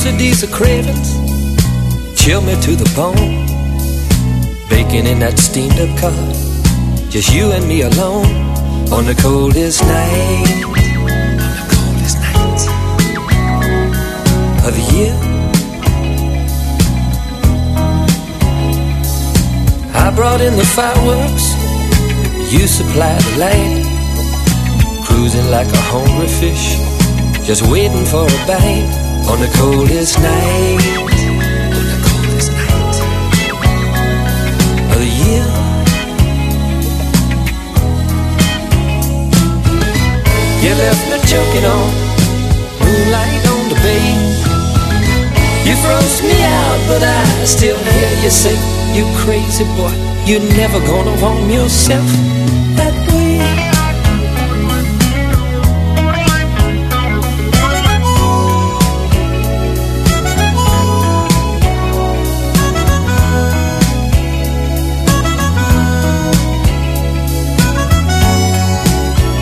rhapsodies of cravings chill me to the bone. Baking in that steamed up car, just you and me alone on the coldest night. On the coldest night of the year. I brought in the fireworks, you supplied the light. Cruising like a hungry fish, just waiting for a bite on the coldest night. On the coldest night of the year. You left me choking on moonlight on the bay. You froze me out, but I still hear you say, you crazy boy, you're never gonna warm yourself that way.